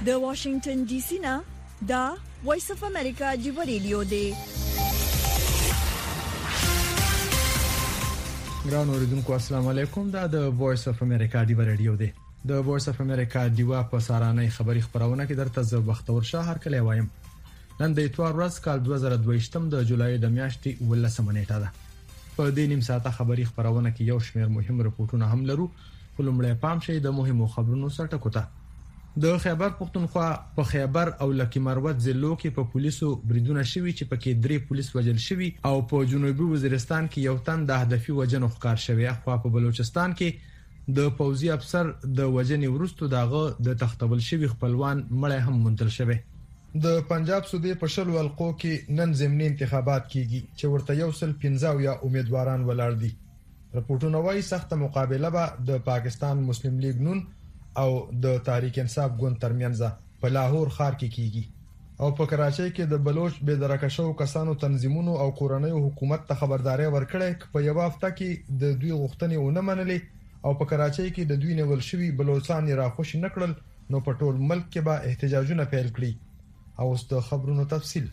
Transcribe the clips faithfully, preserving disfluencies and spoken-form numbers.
د واشنگټن ډي سي نه دا وایس اف امریکا دی ریډیو دی. ګران اوریدونکو السلام علیکم. دا د وایس اف امریکا دی ریډیو دی. د وایس اف امریکا دیوا په سارانه خبری خبرونه کې درته زه بختور شاه هر کله وایم. نن د اتوار ورځ کال دوه زره دوه ویشتم د جولای د میاشتې ولسمه نیټه ده. په دې نیم ساعته خبری خبرونه کې یو شمېر مهم رپورټونه هم لرو. ولومړی پام شي د مهمو خبرونو سره ټکوته. د خیبر پختونخوا په خیبر او لکی مروت ضلعو کې په پولیسو بریدونه شوي چې پکې درې پولیس وژل شوي او په جنوبي وزیرستان کې یو تن د هدفي وژنو ښکار شوی. خو په بلوچستان کې د پوځي افسر د وژنې وروسته دغه د تختول شوی خپلوان مړی هم منتل شوی. د پنجاب صوبې په شلو حلقو کې نن ضمني انتخابات کیږي چې ورته یو سل پنځه یا امیدواران ولاړ دي. رپورټونه وايي سخت مقابله به د پاکستان مسلم لیگ نون او د تحریک انصاف ګوند ترمنځ په لاهور ښار کې کیږي او په کراچۍ کې د بلوچ بې درکه شو کسانو تنظیمونو او کورنۍ حکومت ته خبرداري ورکړې چې په یو هفته کې د دوی غوښتنې ونه منلې او په کراچۍ کې د دوی نیول شوی بلوچستان راخوش نکړل نو په ټول ملک کې به احتجاجونه پیل کړي. او اوس د خبرونو تفصیل.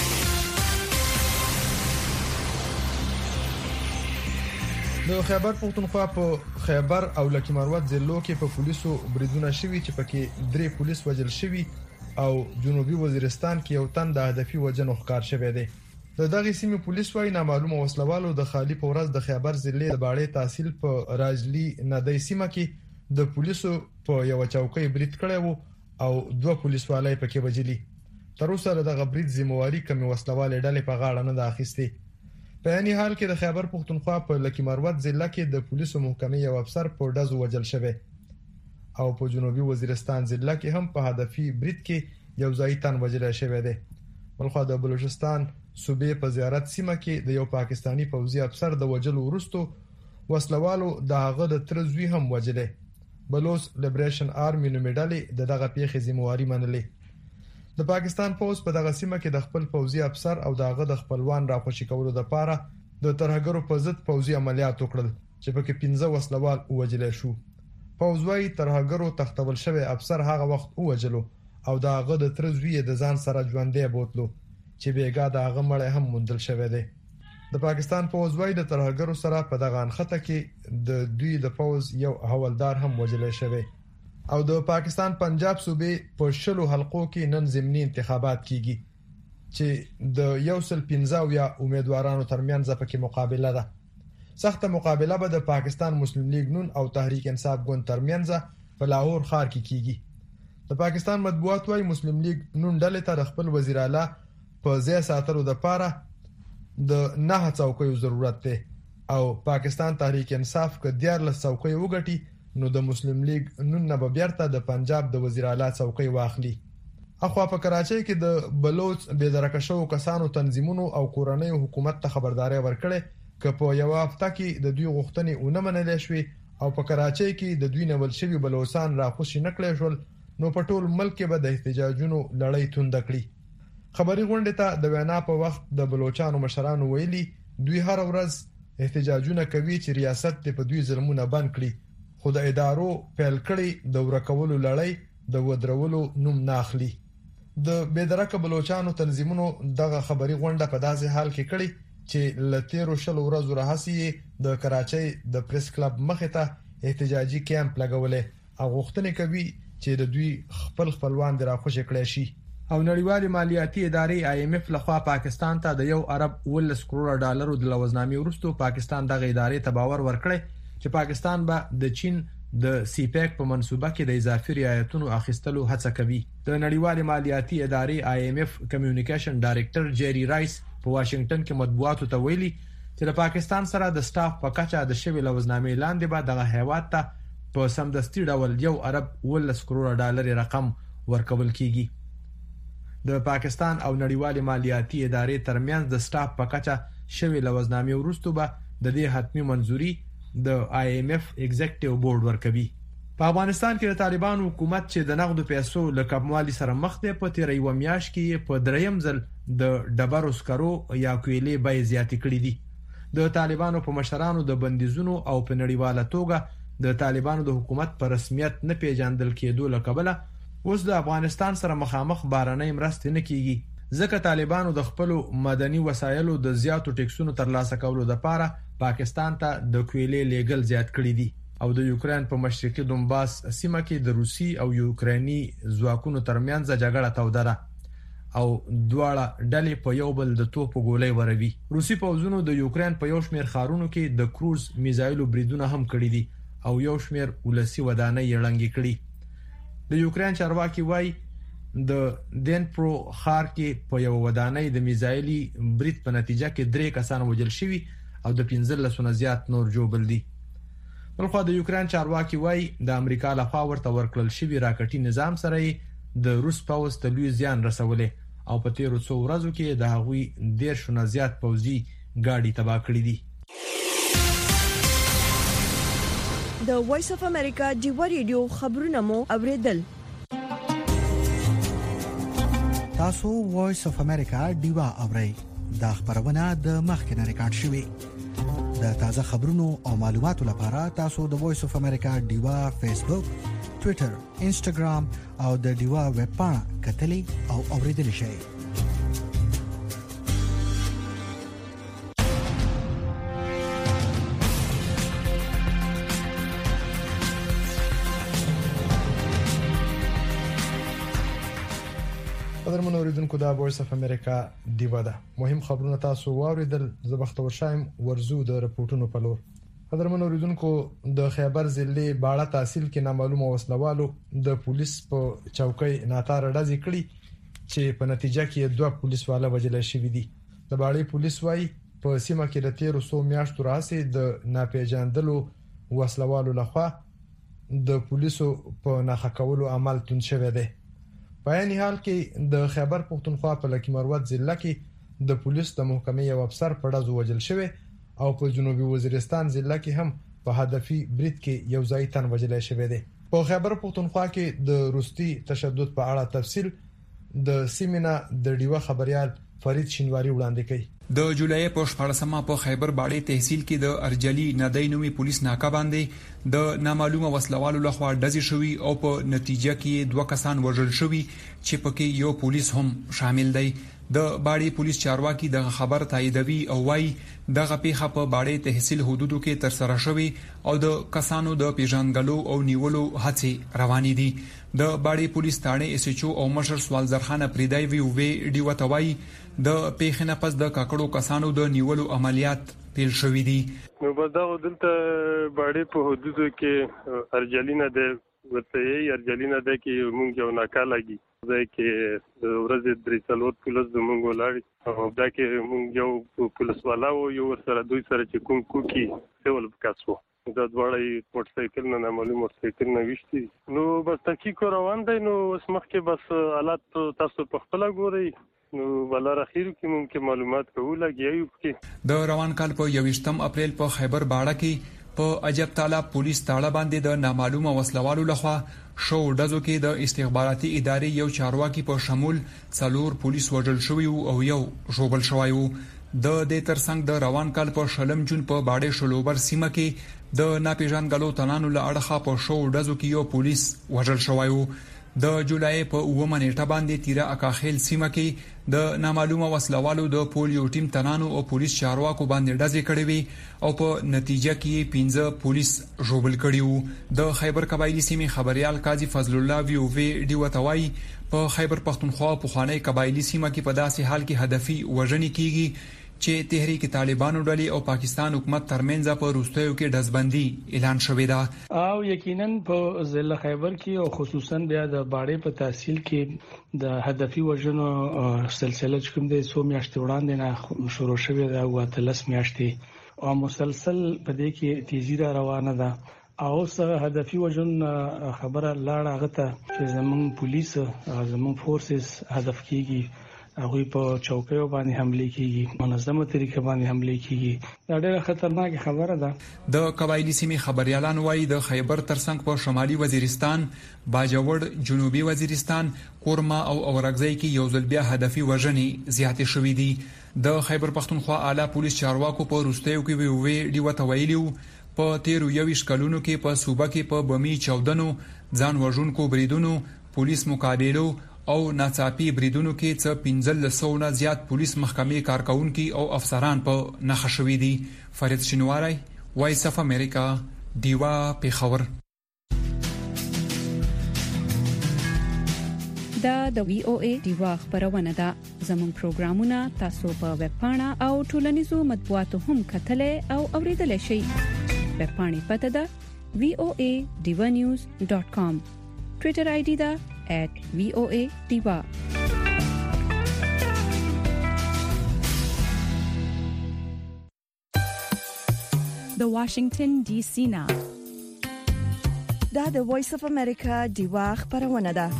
د خیبر پختونخوا په خیبر او لکی مروت ضلعو کې په پولیسو بریدونه شوي چې پکې درې پولیس وژل شوي او جنوبي وزیرستان کې یو تن د هدفي وژنو ښکار شوی دی. د دغه سیمې پولیس وايي نامعلومه وسلوالو د خالی په ورځ د خیبر ضلع د باړې تحصیل په راجلی ندی سیمه کې د پولیسو په یو چوکۍ برید کړی وو او دوه پولیسوالای پکې وژلي. تر اوسه دغه برید ذمہواری کمی وسلوال ډلې په غاړه نه ده اخیستې. په یعنی حال کې د خیبر پختونخوا په لکی مروت ضلع کې د پولیسو محکمې یو افسر په ډزو وژل شوی او په جنوبي وزیرستان ضلع کې هم په هدفي برید کې یو ځای تن وژل شوی دی. بلخو د بلوچستان صوبې په زیارت سیمه کې د یو پاکستانی پوځي افسر د وژلو وروسته وسلوالو د هغه د ترزوی هم وژل. بلوچ لیبریشن آرمي نومېدلې د دغه پیښې ذمہواری منلې. د پاکستان پوز په دغه سیمه کې د خپل پوځي افسر او دغه د خپلوان راخوشي کولو لپاره د ترهګرو په ضد پوځي عملیات وکړل چې پکې پنځه وسلوال وژل شو. پوز وايي ترهګرو تختول شوی افسر هغه وخت وژلو او دغه د ترزوی د ځان سره ژوندې بوتلو چې بیګا دغه مړی هم مندل شوی دی. د پاکستان پوز وايي د ترهګرو سره په دغه انخته کې د دوی د پوز یو حوالدار هم وژل شوی. او د پاکستان پنجاب صوبې په شلو حلقو کې نن ضمني انتخابات کیږي چې د یو سل پنځه یا امیدوارانو ترمنځ پکې مقابله ده. سخت مقابله به د پاکستان مسلم لیگ نون او تحریک انصاف ګوند ترمنځ په لاهور ښار کې کیږي. د پاکستان مطبوعات وايي مسلم لیگ نون ډلې ته خپل وزیر اعلی په ځای ساتلو لپاره د نه څوکیو ضرورت دی او پاکستان تحریک انصاف ک دیارلس څوکۍ وګټي نو د مسلم لیگ نن نه بیرته د پنجاب د وزیر اعلی څوکۍ واخلي. اخوا په کراچۍ کې د بلوچ بې درکه شو کسانو تنظیمونو او کورنۍ حکومت ته خبرداري ورکړې چې په یو هفته کې د دوی غوښتنې ونه منلې شوې او په کراچۍ کې د دوی نیول شوی بلوچستان راخوشي نکړې شول نو په ټول ملک کې به د احتجاجونو لړۍ توند کړي. خبري غونډه ته د وینا په وخت د بلوچستان مشرانو ویلي دوی هر ورځ احتجاجونه کوي چې ریاست په دوی ظلمونه بند کړي خو د ادارو پیل کړي د ورکولو لړۍ د ودرولو نوم نه اخلي. د بېدرکه بلوچستانو تنظیمونو دغه خبري غونډه په داسې حال کې کړي چې لتیرو شلو ورځو راهسي د کراچۍ د پریس کلب مخې ته احتجاجي کیمپ لګولې او غوښتنې کوي چې د دوی خپل خپلوان راخوش کړي شي. او نړیوال مالیاتي ادارې آی ایم اف لخوا پاکستان ته د یو ارب ولس کروڑ ډالرو د لوزنامې وروسته پاکستان دغه ادارې ته باور ورکړي چې پاکستان به د چین د سی پیک په منصوبه کې د اضافي رعایتونو اخیستلو هڅه کوي. د نړیوال مالیاتي ادارې آی ایم اف کمیونیکیشن ډایریکټر جيري رایس په واشنگټن کې مطبوعاتو ته ویلي چې د پاکستان سره د سټاف په کچه د شوی لوزنامې لاندې به دغه هیواد ته په سمدستي ډول یو ارب ولس کروڑ ډالر رقم ورکول کیږي. د پاکستان او نړیوال مالیاتي ادارې ترمنځ د سټاف په کچه شوی لوزنامې وروسته به د دې حتمی منځوري د آی ایم اف ایگزیکټیو بورډ ورکوي. په افغانستان کې د طالبان حکومت چې د نقدو پیسو له کموالي سره مخ دی په تیر یو میاشت کې په دریم ځل د ډبرو سکرو یا کویلې بیې زیاتې کړې دي. د طالبانو په مشرانو د بندیزونو او په نړیواله توګه د طالبانو د حکومت په رسمیت نه پیژندل کېدو له کبله اوس د افغانستان سره مخامخ بارنۍ مرستې نه کیږي ځکه طالبانو د خپل مدني وسایلو د زیاتو ټیکسونو ترلاسه کولو لپاره پاکستان ته د کویلې لیګل زیات کړی دي او د یوکرين په مشرقي دونباس سیمه کې د روسي او یوکرینی ځواکونو ترمنځ جګړه توده ده او دواړه ډلې په یو بل د توپ ګولۍ وروي. روسي پوځونو د یوکرين په یو شمېر ښارونو کې د کروز میزایلو بریدونه هم کړی دي او یو شمېر ولسی ودانۍ یړنګ کړي. د یوکرين چارواکي وایي د دنپرو ښار کې په یو ودانۍ د میزایلي برید په نتیجه کې درې کسان وژل شوي او د پنځلس نه زیات نور جوړ دي. بلخو د یوکرين چارواکي وایي د امریکا لخوا ورته ورکړل شوی راکټي نظام سره د روس پوځ ته لوی زیان رسولې او په تیرو څو ورځو کې د هغوی ډیر شونه زیات پوځي ګاډي تباه کړې دي. د وایس اف امریکا ډیو ریډیو خبرونه مو اوریدل. تاسو وایس اف امریکا ډیو اورئ دا خبرونه د مخکنه ریکارډ شوی. د تازه خبرونو او معلوماتو لپاره تاسو د وایس اف امریکا ډیو فیسبوک، ټوئیټر، انسټاګرام او د ډیوا ویب پاڼه کتلی او اوریدلی شئ. قدرمن اوریدونکو دا وایس اف امریکا ډیوا ده. مهم خبرونه تاسو واوریدل. زه بختور شایم ورزو د رپورټونو په لور. قدرمن اوریدونکو د خیبر ضلع باړه تحصیل کې نامعلومه وسلوالو د پولیس په چوکۍ ناتار ډزې کړې چې په نتیجه کې دوه پولیس والا وژل شوي دي. د باړې پولیس وايي په سیمه کې د تیرو څو میاشتو راځي د ناپېژاندلو وسلوالو لخوا د پولیسو په ناخه کولو عمل تون شوی دی. په عین حال کې د خیبر پښتونخوا په لکی مروت ضلع کې د پولیس د محکمې یو افسر په ډزو وژل شوی او په جنوبي وزیرستان ضلع کې هم په هدفي برید کې یو ځای تن وژل شوی دی. په خیبر پښتونخوا کې د روسي تشدد په اړه تفصیل د سیمینه د ډیوه خبريال فرید شینواری وړاندې کوي. د جولای په شپږمه په خیبر باړې تحصیل کې د ارجلی ندی نومي پولیس ناکا باندې د نامعلومه وسلوالو لخوا ډزې شوې او په نتیجه کې دوه کسان وژل شوي چې پکې یو پولیس هم شامل دی. د باړې پولیس چارواکي د خبر تاییدوي او وايي دغه پیښه په باړې تحصیل حدودو کې تر سره شوې او د کسانو د پیژنګلو او نیولو هڅې روانې دي. د باړې پولیس تاړې اس ایچ او او مشر سوالزر خان پریدای وی وی ډی وتوي د پیښې نه پس د کاکړو کسانو د نیولو عملیات پیل شوې دي. نو بداو دلته باړې په حدودو کې ارجلینا د ورته ارجلینا د کې مونږ یو ناکالګي ځای کې ورځ درې څلور پولیس د مونږ ولاړ او دا کې مونږ یو پولیس والا او یو سره دوی سره چې کوم کوکی سیول وکاسو دا دواړه موټر سایکل نه معلوم موټر سایکل نه وشتي. نو بس تحقیق روان دی. نو اوس مخکې بس حالات تاسو په خپل ګورئ. نو ولر اخیر کې ممکن معلومات کوله کیږي کې د روان کال په یوویشتم اپریل په خیبر باړه کې په عجب تعالی پولیس تاړه باندې د نامعلومه وسلوالو لخوا شو ډزو کې د استخباراتي ادارې یو چارواکي په شمول څلور پولیس وژل شوی او یو ژوبل شوی وو. د دې ترڅنګ د روان کال په شلم جون په باړې شلوبر سیمه کې د ناپېژاندګلو تنانو له اړخه په شو ډزو کې یو پولیس وژل شوی وو. د جولای په اومه نیټه باندې تیرا اکاخیل سیمه کې د نامعلومه وسلوالو د پولیو ټیم تنانو او پولیس چارواکو باندې ډزې کړې وي او په نتیجه کې پنځه پولیس ژوبل کړي وو. د خیبر قبایلی سیمې خبريال قاضي فضل الله وی او وی ډی وتوي په خیبر پښتونخوا په خوانی قبایلی سیمه کې په داسې حال کې هدفي وژنې کیږي چې تحریک طالبانو ډلې او پاکستان حکومت ترمنځ په روستیو کې ډزبندي اعلان شوې ده. او یقینا په ضلع خیبر کې او خصوصا بیا د باړې په تحصیل کې د هدفي وژنو سلسله کوم د څو میاشتې وړاندې نه شروع شوې ده او تلس میاشتې او مسلسل په دې کې تیزی را روانه ده. او سره هدفي وژن خبره لاړه غته چې زمون پولیس زمون فورسز هدف کیږي هغه په چوکیو باندې حمله کیږي منظمه طریقه باندې حمله کیږي. دا ډېره خطرناک خبره ده. د قبایلی سیمې خبريالان وایي د خیبر ترڅنګ په شمالي وزیرستان، باجوړ، جنوبي وزیرستان، کورما او اورګزای کې یو ځل بیا هدفي وژنې زیاتې شوې دي. د خیبر پښتونخوا اعلی پولیس چارواکو په روستیو کې وی وی ډی وتویلیو په تیرو یویش کلونو کې په صوبه کې په بمی چودنو ځان وژونکو بریدونو پولیس مقابلو او ناڅاپي بریدونو کې څه پنځل لسونه زیات پولیس محکمې کارکونکي او افسران په نښه شوي دي. فرید شینواری، وایس اف امریکا، دیوا پیښور. دا د وی او ای دیوا خبرونه ده. زموږ پروګرامونه تاسو په ویب پاڼه او ټولنیزو مطبوعاتو هم کتلای او اوریدلای شئ. ویب پاڼې پته ده وی او ای دیوا نیوز ډاٹ کام. ټوئیټر آی ډي ده ایٹ وی او ای دیوا. د واشنگټن ډي سي نه دا د وایس اف امریکا دیوا خبرونه ده.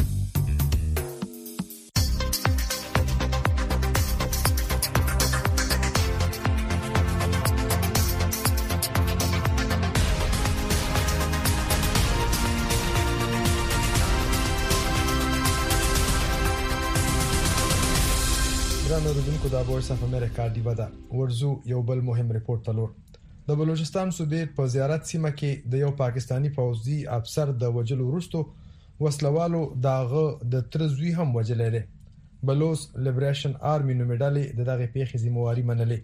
نوردونکو د وایس اف امریکا دیوا ده. ورزو یو بل مهم ریپورت تلور. د بلوچستان صوبې په زیارت سیمه کې د یو پاکستانی پوځي افسر د وجلو وروسته وسلوالو داغه د ترزوی هم وجلې. بلوچ لیبریشن آرمي نو میډالي د دغه پیښې ذمہواری منلې.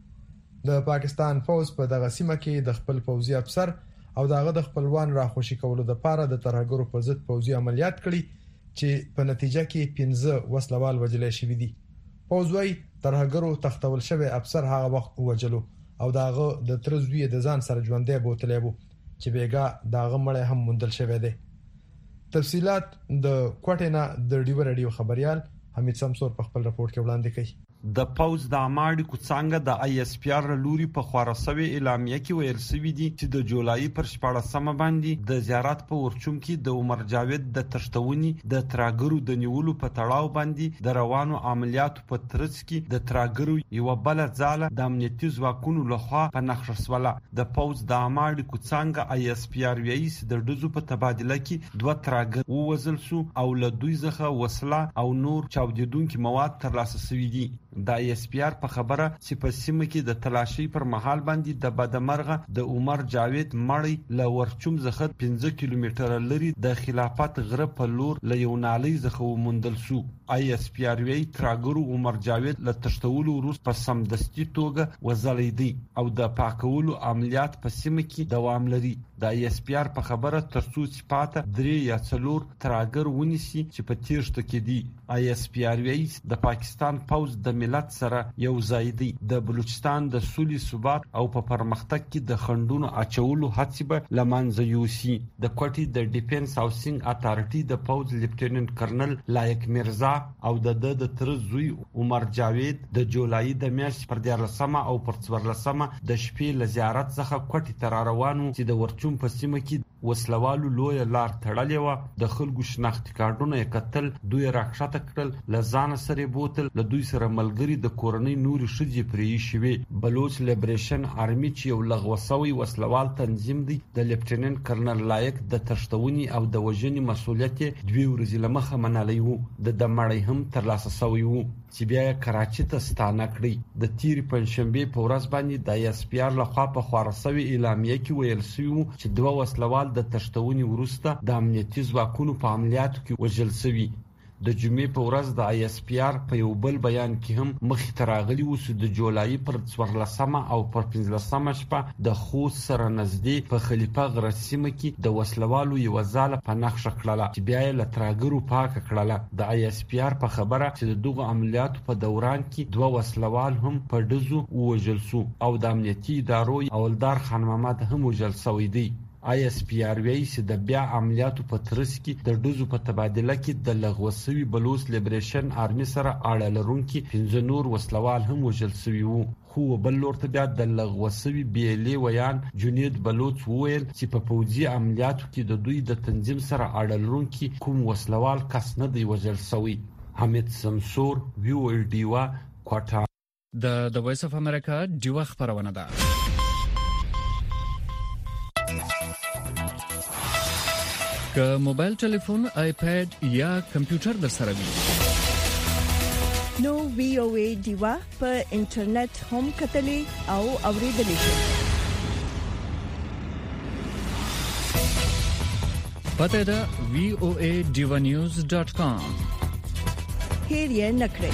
د پاکستان فوج په دغه سیمه کې د خپل پوځي افسر او داغه د خپلوان راخوشي کولو لپاره د ترهګرو په ضد پوځي عملیات کړي چې په نتیجه کې پنځه وسلوال وجلې شوې دي. پوځوي ترهګرو تختول شوی افسر هغه وخت وجلو او داغه د ترزوی د ځان سره ژوندې بوتلې وو چې بیګا داغه مړ هم مندل شوی دی. تفصيلات د کوټینا د ډیو رادیو خبريال حمید سمسور په خپل راپور کې وړاندې کړي. د پوز د اماړي کوڅنګ د آی اس پی آر لوري په خوارسوي اعلامیه کې ویل شوی دی چې د جولای پر شپږمه باندې د زیارت په ورچوم کې د عمر جاوید د تشتونی د تراګرو د نیولو په تړاو باندې د روانو عملیاتو په ترڅ کې د تراګرو یو بل ځاله د امنیتي ځواکونو لخوا په نښه شوله. د پوز د اماړي کوڅنګ آی اس پی آر ویس د دزو په تبادله کې دوه تراګر ووزل شو او له دوی څخه وسله او نور چاودیدونکو مواد ترلاسه شوي دي. د آی اس پی آر په خبره چې په سیمه کې د تلاشي پر مهال باندې د بدمرغه د عمر جاوید مړی ل ورچوم څخه پنځه کیلومتره لري د خلافت غره په لور ل یو نالي څخه ومندل شو. آی اس پی آر وی تراګرو عمر جاوید ل تشتولو روس په سمدستي توګه وزلیدي او د پاکولو عملیات په سیمه کې دوام لري. د آی اس پی آر په خبره ترڅو چې پاته درې یا څلور تراګر ونیسي چې په تیښته کې دي. آی اس پی آر وی د پاکستان پوز د ملت سره یو ځای دی. د بلوچستان د سولې ثبات او په پرمختګ کې د خندونو اچولو هڅې به لمانځه یوسي. د کوټي د ډیفنس هاوسینګ اتارټي د پوز لیفټیننټ کرنل لایق مرزا او د د تر زوی عمر جاوید د جولای د میاشتې پر دیارلسمه او پر څوارلسمه د شپې له زیارت څخه کوټي تر روانو چې د ورچوم په سیمه کې وسلوالو لوی لار تړلې و. د خلکو شناختی کارتونه یکتل دوی راکښته کړل، لزان سره بوتل له دوی سره ملګری د کورنۍ نور شځې پرې شوي. بلوچ لیبریشن آرمي چې یو لغوسوي وسلوال تنظیم دی د لیفټیننټ کرنل لایق د تشتونی او د وژنې مسولیت دوی ورځې لمخه منالي وو. د دمړی هم ترلاسه شوی وو چې بیا کراچي ته ستانه کړی. د تیر پنځشنبه په ورځ باندې د اس پی آر لخوا په خوارسوي اعلامیه کې ویل شوی چې دوه وسلوال د تشتونی وروسته د امنیتي ځواکونو په عملیاتو کې وژل شوي. د جمعې په ورځ د آی اس پی آر په یو بل بیان کې هم مخې ته راغلي و چې د جولای پر څوارلسمه او پر پنځلسمه شپه د خوست سره نږدې په خلیفه غره سیمه کې د وسلوالو یوه ځاله په نښه کړله چې بیا یې له تراګرو پاکه کړله. د آی اس پی آر په خبره چې د دغو عملیاتو په دوران کې دوه وسلوال هم په ډزو ووژل شو او د امنیتي ادارو اولدار خان محمد هم وژل شوی دی. آی اس پی آر وی چې د بیا عملیاتو په ترڅ کې د ډزو په تبادله کې د لغوسوي بلوچ لیبریشن آرمي سره اړه لرونکي پنځه نور وسلوال هم وژل شوي وو. خو بل لورته بیا د لغوسوي بیلې ویان جنید بلوچ وویل چې په پوځي عملیاتو کې د دوی د تنظیم سره اړه لرونکي کوم وسلوال کس نه دی وژل شوی. حمید سمسور، وی او ډیوا، کوټا. د د وایس اف امریکا ډیوا خبرونه ده. که موبایل ټلیفون، آیپاد یا کمپیوټر در سره وي نو وی او ای دیوا په انټرنیټ هم کتلې او اوریدلې شي. پته ده وی او ای ډیوا نیوز ډاٹ کام. هیر یې نکړئ.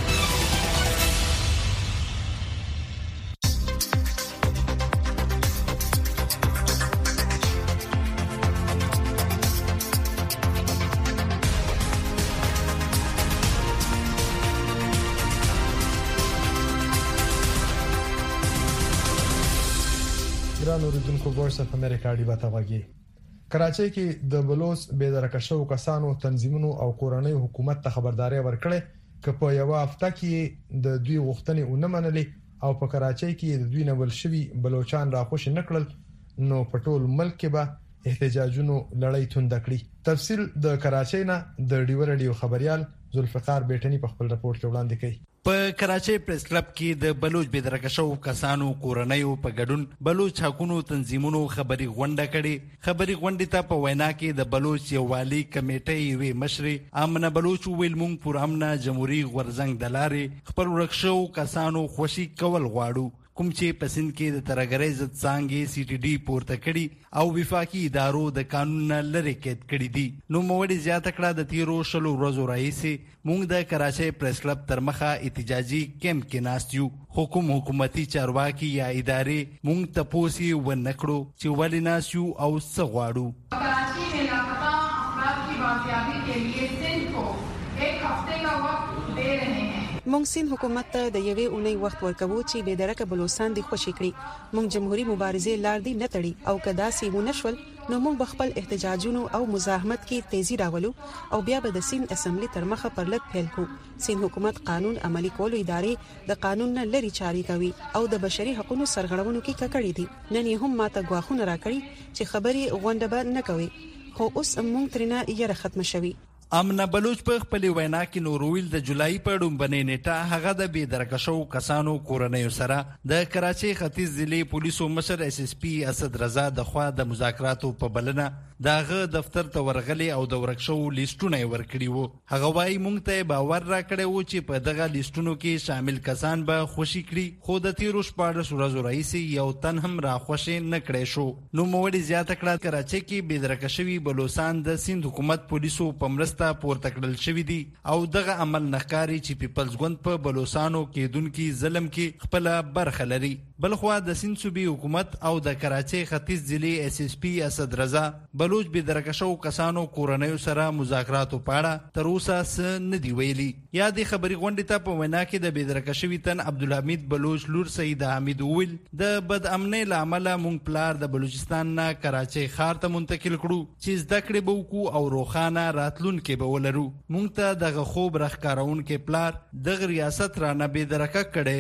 ګران اوریدونکو وایس اف امریکا دی باتاوږي. کراچۍ کې د بلوچ بېدرکه شو کسانو تنظیمونو او کورنۍ حکومت ته خبرداري ورکړه چې په یو هفته کې د دوی غوښتنې ونه منلې او په کراچۍ کې د دوی نول شوی بلوچستان راخوش نکړل نو په ټول ملک کې به احتجاجونو لړۍ توند کړي. تفصیل د کراچۍ نه د ډیو رادیو خبريال ذوالفقار بیٹنی په خپل راپور کې وړاندې کړي. په کراچۍ پریس کلب کې د بلوچ بېدرکه شو کسانو کورنۍ په ګډون بلوچ حقوقو تنظیمونو خبري غونډه کړي. خبري غونډې ته په وینا کې د بلوچ یووالي کمیټې وی مشري امنه بلوچ ویل مونږ پر امنه جمهوریت غورزنګ دلاري خپل ورکشو کسانو خوشي کول غواړو کوم چې پسند کې د ترګرۍ ضد څنګه سی ټي ډي پورته کړي او وفاقي ادارو د قانون لری کېد کړي دي. نو موړي زیاته کړه د تیرو شلو ورځو راهیسې مونږ د کراچۍ پریس کلب تر مخه احتجاجي کیمپ کې ناستیو. حکومت حکومتي چارواکي یا ادارې مونږ ته پوسی ونکړو چې ولې ناسیو او څه غواړو. کراچی में लापता अफराद की बाजियाबी के लिए सिंध को एक हफ्ते का वक्त दे रहे हैं. مونږ سین حکومت ته د یوې اونۍ وخت ورکوو چې به درکه بلوچستان دی خوشی کړي. مونږ جمهوریت مبارزې لار دی نه تړي او کدا سی ونشول نو مونږ بخپل احتجاجونو او مزاحمت کې تیزی راولو او بیا به د سین اسمبلی تر مخه پرلط پیل کو. سین حکومت قانون عملی کولو ادارې د قانون نه لري چاري کوي او د بشري حقوقو سرغړونو کې ککړې دي. نن هم ماته غواخونه راکړي چې خبري غونډه به نه کوي خو اوس مونږ ترنه یې ختم شوي. امنه بلوچ په خپل وینا کې نورویل د جولای په ډومبنې نیټه هغه د بېدرکه شو کسانو کورنۍ سره د کراچۍ ختیځ ضلع پولیسو مشر اس اس پی اسد رضا د خوا د مذاکراتو په بلنه داغه دفتر ته ورغلي او د ورکشو لیستونه ورکړي وو. هغه وايي مونږ ته باور راکړی وو چې په دغه لیستونو کې شامل کسان به خوشي کړي خو د تیرو شپاړس ورځو راهیسې یو تن هم راخوشي نه کړی شو. نو موړي زیاته کړه کراچۍ کې بېدرکه شوی بلوچستان د سند حکومت پولیسو په مرسته پورته کړل شوی دي او دغه عمل نخکاری چې پیپلز ګوند په بلوچستانو کې دونکو ظلم کې خپل برخه لري. بلخوا د سند صوبې حکومت او د کراچۍ ختیځ ضلع اس اس پی اسد رضا بلوچ بېدرکه شو کسانو کورنۍ سره مذاکراتو پاړه تر اوسه څه نه دی ویلي. یا د خبري غونډې ته په وینا کې د بېدرکه شوی تن عبدالحمید بلوچ لور سید حمید ویل د بد امنۍ لامل مونږ پلار د بلوچستان نه کراچۍ ښار ته منتقل کړو چې زده کړې به وکړو او روښانه راتلونکې به ولرو. مونږ ته دغه خوب راښکارونکې پلار دغه ریاست رانه بېدرکه کړی.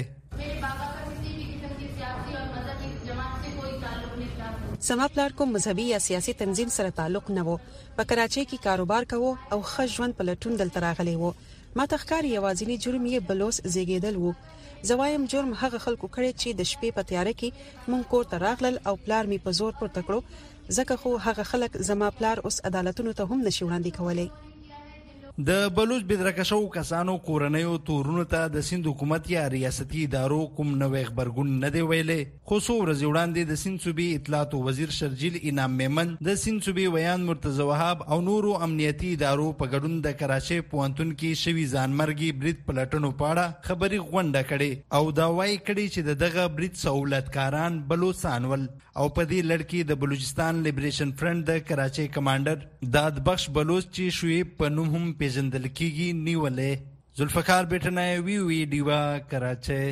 زما پلار کوم مذهبي یا سیاسي تنظیم سره تعلق نه وو. په کراچۍ کې کاروبار کوو او ښه ژوند په لټون دلته راغلی وو. ما تخکاری یوازینی جرم یې بلوس زیږیدل وو. زوایم جرم هغه خلکو کړی چې د شپې په تیاره کې مونږ کور ته راغلل او پلار می په زور پورته کړو ځکه خو هغه خلک زما پلار اوس عدالتونو ته هم نشي وړاندې کولای. د بلوچ بېدرکه شو کسانو کورنۍ تورونو ته د سند حکومت یا ریاستي ادارو کوم نوې خبرګون نه دی ویلې. خو څو ورځې وړاندې د سند صوبې اطلاعات وزیر شرجیل انعام میمن د سند صوبې ویان مرتضی وهاب او نورو امنیتي ادارو په ګډون د کراچۍ پوهنتون کې شوي ځانمرګي برید پلټنو پاړه خبري غونډه کړي او دا وایي کړي چې دغه برید سہولتکاران بلوچستان ول او په دې لړ کې د بلوچستان لیبریشن فرنٹ د کراچۍ کمانډر دادبخش بلوچ چې شویب په نوم هم پیژندل کیږي نیولې. ذوالفقار بیٹنی وی وی ډیوا کراچۍ.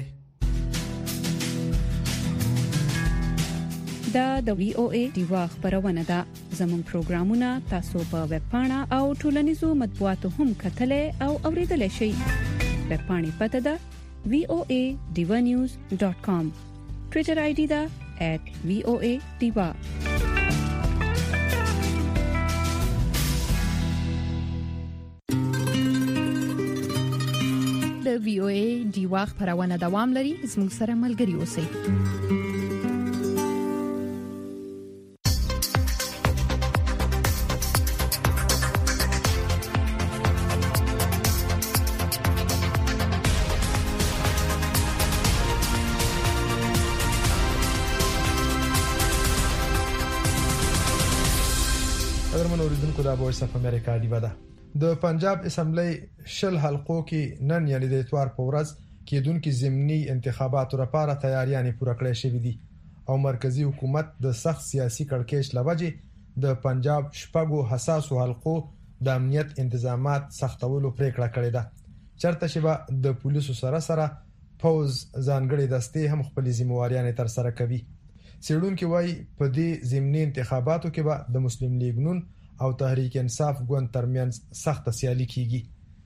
دا د وی او ای ډیوا خبرونه ده. زموږ پروګرامونه تاسو په ویب پاڼه او ټولنیزو مطبوعاتو هم کتلای او اوریدلای شئ. ویب پاڼې پته ده وی او ای ډیوا نیوز ډاٹ کام. ټوئیټر آی ډی ده ایٹ وی او ای ډیوا. د وی او ای ډیوا خبرونه دوام لري. زموږ سره ملګري اوسئ. درمن اوریدونکو د وایس اف امریکا دی ودا د پنجاب اسمبلی شل حلقو کې نن یعنی د اتوار په ورځ کېدونکو ضمني انتخاباتو لپاره تیاریاں پوره کړې شوې دي او مرکزی حکومت د سخت سیاسي کړکېچ لوجه د پنجاب شپږو حساسو حلقو د امنیت انتظامات سختولو پریکړه کړې ده چرته چې د پولیسو سره سره پوز ځانګړي دستې هم خپل ذمہواریاں تر سره کوي. سیډونکو وايي په دې ضمني انتخاباتو کې به د مسلم لیگ نون او تحریک انصاف ګوند ترمنځ سخت سیالي کیږي.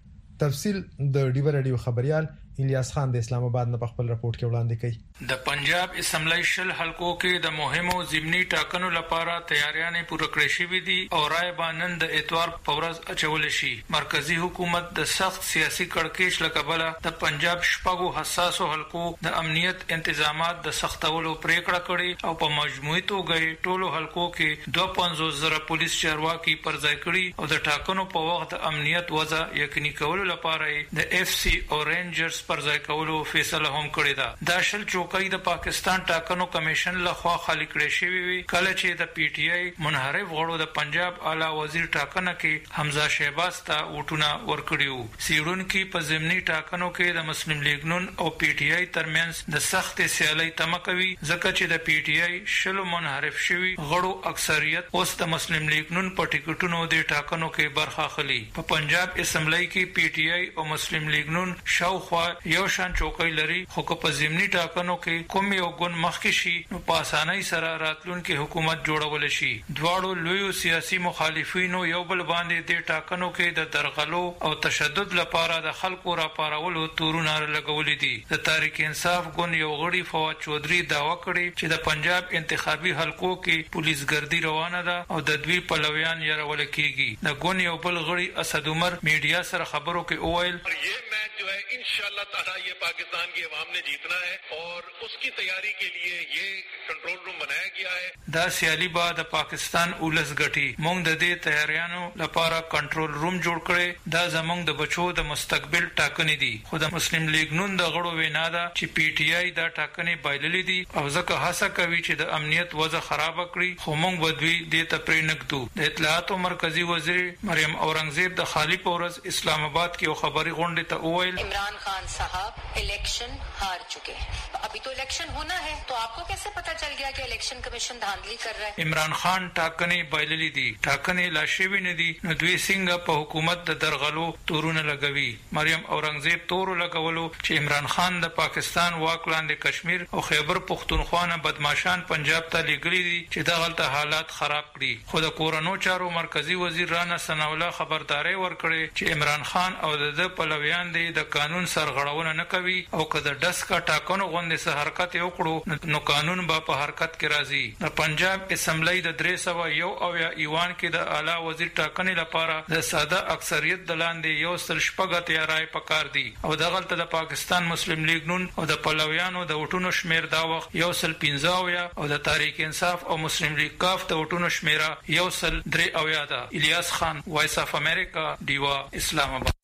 تفصیل د ډیو رادیو خبريال الیاس خان د اسلام آباد نه خپل رپورت کې وړاندې کړي. د پنجاب اسمبلی شل حلقو کې د مهمو ضمني ټاکنو لپاره تیاریاں پوره کړې شوې دي او رای باندې د اتوار په ورځ اچول شي. مرکزی حکومت د سخت سیاسي کړکېچ لکبله د پنجاب شپږو حساسو حلقو د امنیت انتظامات د سختولو پریکړه کړې او په مجموعي توګه ټولو حلقو کې دوه پنځوس زره پولیس چارواکي پر ځای کړي او د ټاکنو په وخت د امنیت وضع یقیني کولو لپاره د اف سی او رینجرز پر ځای کولو فیصله هم کړې ده. دا شل چوکۍ د پاکستان ټاکنو کمیشن لخوا خالی کړې شوې وي کله چې د پی ټی آی منحرف غړو د پنجاب اعلی وزیر ټاکنه کې حمزه شهباز ته وټونه ورکړیو. سیډونکو په ضمني ټاکنو کې د مسلم لیگ نون او پی ټی آی ترمنځ د سخت سیالي تمه کوي ځکه چې د پی ټی آی شلو منحرف شوي غړو اکثریت اوس د مسلم لیگ نون په ټیکټونو د ټاکنو کې برخه اخلي. په پنجاب اسمبلی کې پی ټی آی او مسلم لیگ نون شاوخوا یو شان چوکۍ لري خو په ضمني ټاکنو کې کوم یو ګوند مخکې شي نو په اسانۍ سره راتلونکي حکومت جوړول شي. دواړو لویو سیاسي مخالفینو یو بل باندې د ټاکنو کې د درغلو او تشدد لپاره د خلکو راپارولو تورونه لګولې دي. د تحریک انصاف ګوند یو غړي فواد چودري داوا کړی چې د پنجاب انتخابي حلقو کې پولیس ګردي روانه ده او د دوی پلویان یې راول کېږي. د ګوند یو بل غړي اسد عمر میډیا سره خبرو کې اوایل یہ میچ جو ہے انشاءاللہ تعالی یہ پاکستان کی عوام نے جیتنا ہے اور اس کی تیاری کے لیے یہ کنټرول روم بنایا گیا ہے. دا سیالي با د پاکستان اولس غټي مونږ د دې تیاریانو لپاره کنټرول روم جوړ کړي. دا زمونږ د بچو د مستقبل ټاکنې دي خو د مسلم لیگ نون د غړو وینا ده چې پی ټی آی دا ټاکنې بایللې دي او ځکه هڅه کوي چې د امنیت وضع خراب کړي خو مونږ بدوي دې ته پرې نکدو. د اطلاعات مرکزی وزیر مریم اورنګزیب د خالی پورز اسلام آباد کې خبري غونډه ته وویل عمران خان صاحب इलेक्शन हार चुके हैं. अभी तो इलेक्शन होना है तो आपको कैसे पता चल गया कि इलेक्शन कमीशन धांधली कर रहा है. عمران خان ټاکنې بایللې دي ټاکنې لا شوی نه دي نو دوی څنګه په حکومت د درغلو تورونه لګوي. مریم اورنګزیب تور لګولو چې عمران خان د پاکستان واک لاندې کشمیر او خیبر پختونخوا نه بدمعشان پنجاب ته لګلي دي چې دغلت حالات خراب کړي. خو د کورونو چارو مرکزی وزیر رانا ثناء الله خبرداري ورکړي چې عمران خان او د پلویان دي د قانون سرغړونه نه کوي او که د ډسکا ټاکنو غونډې سره حرکت وکړو نو قانون به په حرکت کې راځي. د پنجاب اسمبلی د درې سوه یو اویا ایوان کې د اعلی وزیر ټاکنې لپاره د ساده اکثریت د لاندې یو سل شپږ اتیا رای پکار دي او دغلته د پاکستان مسلم لیگ نون او د پلویانو د وټونو شمیر دا وخت یو سل پنځه اویا او د تحریک انصاف او مسلم لیگ کاف د وټونو شمیره یو سل درې اویا ده. الیاس خان وایس اف امریکا دیوا اسلام آباد.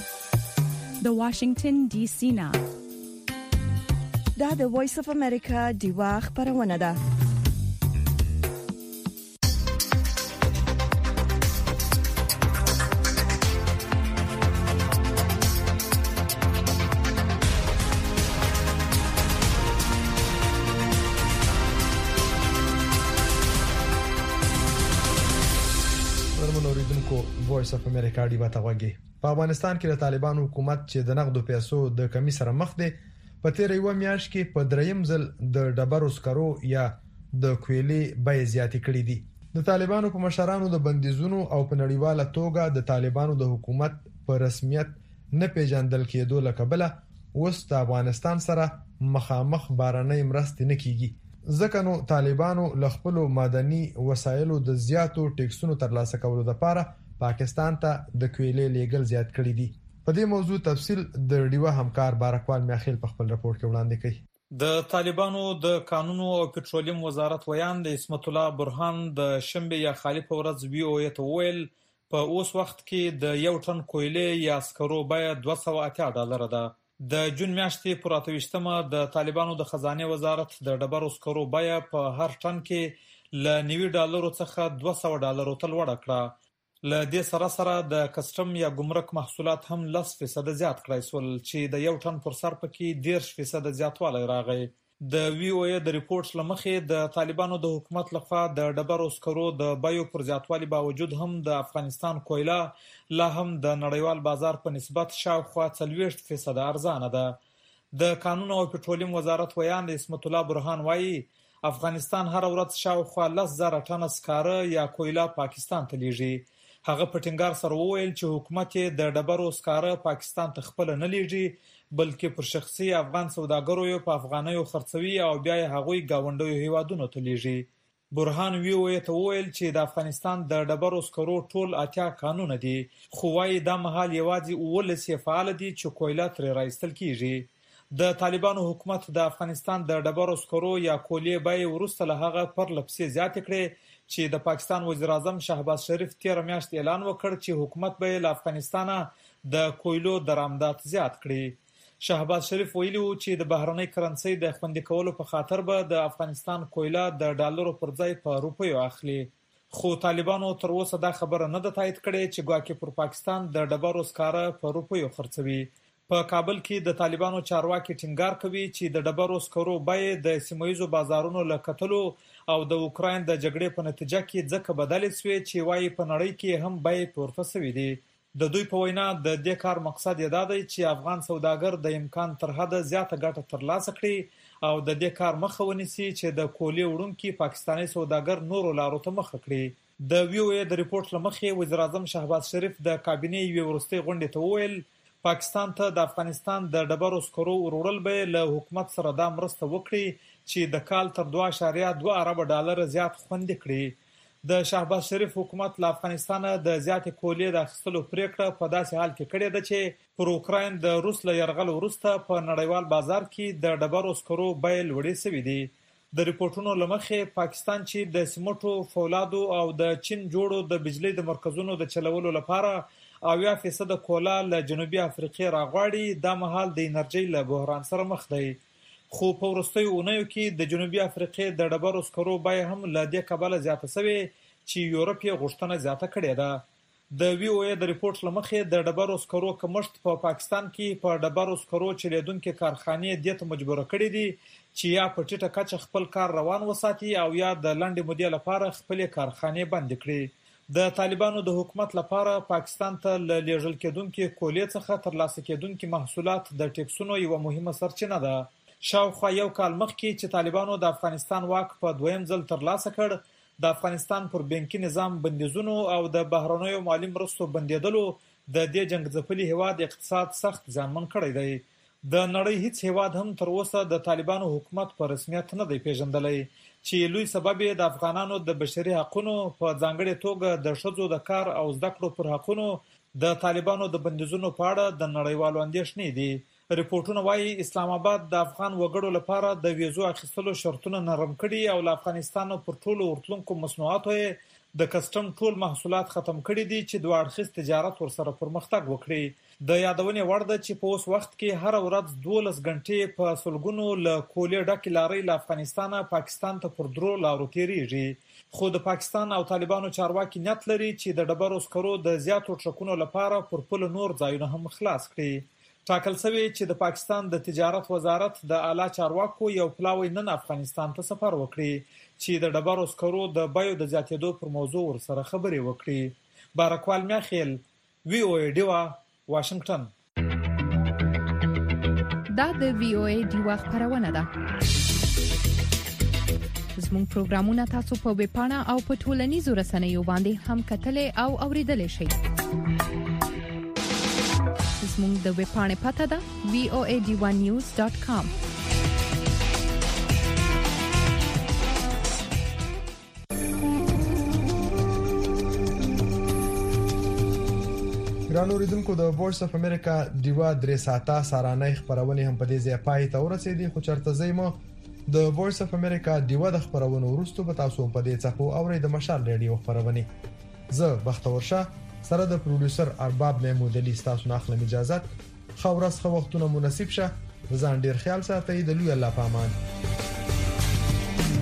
د واشنگټن ډي سي نه دا د وایس اف امریکا دیوا خبرونه ده. وایس اف امریکا دی باته وږي. په افغانستان کې د طالبان حکومت چې د نقدو پیسو د کمی سره مخ دی په تیر یو میاشت کې په دریم ځل د ډبرو سکرو یا د کویلې بیې زیاتې کړې دي. د طالبانو په مشرانو د بندیزونو او په نړیواله توګه د طالبانو د حکومت په رسمیت نه پیژندل کېدو لکبله اوس د افغانستان سره مخامخ بارنۍ مرستې نه کیږي. ځکه نو طالبانو ل خپل مدني وسایلو د زیاتو ټیکسونو ترلاسه کولو لپاره پاکستان ته د کویلې لیګل زیات کړی دي. په دې موضوع تفصیل د ډیوا همکار بارکوال میاخیل په خپل راپور کې وړاندې کړي. د طالبانو د قانونو او پټرولیم وزارت ویان د اسمت الله برهان د شنبه یا خالی په ورځ وی او ته ویل په اوس وخت کې د یو ټن کویلې یا سکرو بیه دوه سوه اتیا ډالر ده. د جون میاشتې پر اته ویشتمه د طالبانو د خزانه وزارت د ډبرو سکرو بیه په هر ټن کې ل نوي ډالرو څخه دوه سوه ډالرو ته لوړه کړه. ل دې سره سره د کسټم یا ګمرک محصولات هم لس فیصد زیات کړای سول چې د یو ټن پر سر پکې دېرش فیصد زیاتوالی راغی. د وی او ای د ریپورت لمخې د طالبانو د حکومت لخوا د ډبرو سکرو د بیو پر زیاتوالي باوجود هم د افغانستان کویلا لا هم د نړیوال بازار په نسبت شاوخوا څلوېښت فیصد ارزانه ده. د قانون او پټرولیم وزارت ویان اسمت الله برهان وایي افغانستان هر ورځ شاوخوا لس زره ټنه سکاره یا کویلا پاکستان ته لیږي. هغه په ټینګار سره وویل چې حکومت د ډبرو سکاره پاکستان ته خپل نه لیږي بلکې پر شخصي افغان سوداګرو یې په افغانیو خرڅوي او بیا یې هغوی گاونډیو هیوادونو ته لیږي. برهان وی او ای ته وویل چې د افغانستان د ډبرو سکرو ټول اتیا قانون دي خو وايي دا مهال یوازې اوولس یې فعال دي چې کویلا ترې راایستل کیږي. د طالبانو حکومت د افغانستان د ډبرو سکرو یا کولې بیې وروسته له هغه پرله پسې زیاتې کړې چې د پاکستان وزیر اعظم شهباز شریف تیر میاشت اعلان وکړ چې حکومت به له افغانستانه د کویلو درآمدات زیات کړي. شهباز شریف ویلي و چې د بهرنۍ کرنسۍ د خوندي کولو په خاطر به د افغانستان کویلا د ډالرو پر ځای په روپیو اخلي. خو طالبانو تر اوسه دا خبره نه ده تایید کړې چې ګواکې پر پاکستان د ډبرو سکاره په روپیو خرڅوي. په کابل کې د طالبانو چارواکي ټینګار کوي چې د ډبرو سکرو بیې د سیمه‌ییزو بازارونو له کتلو او د اوکراین د جګړې په نتیجه کې ځکه بدلې شوې چې وايي په نړۍ کې هم بیې پورته شوې دي. د دوی په وینا د دې کار مقصد یې دا دی چې افغان سوداګر د امکان تر حده زیاته ګټه ترلاسه کړي او د دې کار مخه ونیسي چې د کولې وړونکي پاکستاني سوداګر نورو لارو ته مخه کړي. د وی او ای د ریپورت لمخې وزیر اعظم شهباز شریف د کابینې یوې وروستۍ غونډې ته وویل پاکستان ته د افغانستان د ډبرو سکرو وروړل به له حکومت سره دا مرسته وکړي چې د کال تر دوه اعشاریه دوه ارب ډالر زیات خوندي کړي. د شهباز شریف حکومت له افغانستان د زیات کولې د اخیستلو پریکړه په داسې حال کې کړې ده چې پر اوکراین د روس له یرغل وروسته په نړیوال بازار کې د ډبرو سکرو بیې لوړې شوې دي. د ریپورتونو لمخې پاکستان چې د سیمټو فولادو او د چین جوړو د بجلی د مرکزونو د چلولو لپاره اویا فیصد کولا له جنوبي افریقې راغواړي دا مهال د انرژي له بحران سره مخ دی. خو په وروستیو اونیو کې د جنوبي افریقې د ډبرو سکرو بیه هم له دې کبله زیاته شوې چې یورپ یې غوښتنه زیاته کړې ده. د وی او ای د ریپورت لمخې د ډبرو سکرو کمښت په پاکستان کې په ډبرو سکرو چلیدونکو کارخانې دې ته مجبور کړي دي چې یا په ټیټه کچه خپل کار روان وساتي او یا د لنډې مودې لپاره خپل کارخانې بند کړي. د طالبانو د حکومت لپاره پاکستان ته له لیږل کېدونکو کولې څخه ترلاسه کېدونکو محصولات د ټیکسونو یو مهمه سرچینه ده. شاوخوا یو کال مخکې چې طالبانو د افغانستان واک په دویم ځل ترلاسه کړ د افغانستان پر بانکي نظام بندیزونو او د بهرنیو مالي مرستو بندیدلو د دې جنگ ځپلي هیواد اقتصاد سخت ځانمن کړی دی. د نړۍ هیڅ هیواد هم تر اوسه د طالبانو حکومت په رسمیت نه دی پیژندلی چې لوی سبب د افغانانو د بشري حقوقو په ځانګړي توګه د ښځو د کار او زده کړو پر حقوقو د طالبانو د بندیزونو په اړه د نړیوالو اندېښنې دي. ریپورتونه وايي اسلام آباد د افغان وګړو لپاره د ویزو اخیستلو شرطونه نرم کړي او له افغانستان پر ټولو ورتلونکو مصنوعاتو د کسټم ټول محصولات ختم کړي دي چې دوه اړخیز تجارت ورسره پرمختګ وکړي. د یادونې وړ ده چې په اوس وخت کې هر ورځ دولس غنټې په سلګونو له کولې ډکې لارې له افغانستانه پاکستان ته پر درو لارو تیریږي. خو د پاکستان او طالبانو چارواکي نیت لري چې د ډبرو سکرو د زیاتو ټرکونو لپاره پر پل نور ځایونه هم خلاص کړي. ټاکل شوی چې د پاکستان د تجارت وزارت د اعلی چارواکو یو پلاوی نن افغانستان ته سفر وکړي چې د ډبرو سکرو د بیو د زیاتېدو پر موضوع ورسره خبرې وکړي. بارکوال میاخیل وی او ای ډیوا واشنگټن. دا د وی او ای ډیوا خبرونه ده. زموږ پروګرامونه تاسو په ویب پاڼه او په ټولنیزو رسنیو باندې هم کتلې او اوریدلې شئ. زموږ د ویب پاڼې پته ده وی او ای ډی ون نیوز ډاټ کام. ګران اوریدونکو د وایس اف امریکا دیوا درې ساعته سارانه خبرونه هم په دې ځای پای ته ورسېدي خو چرته زېمو د وایس اف امریکا دیوا د خبرونو ورستو به تاسو په دې څخه اورئ د مشال ریډیو خبرونه. زه بختور شاه سره د پروډوسر ارباب محمود علي تاسو نه اخلم اجازه. خو ورځ خو وختونه مناسب شه ځان ډیر خیال ساتئ. د لوی الله پامان.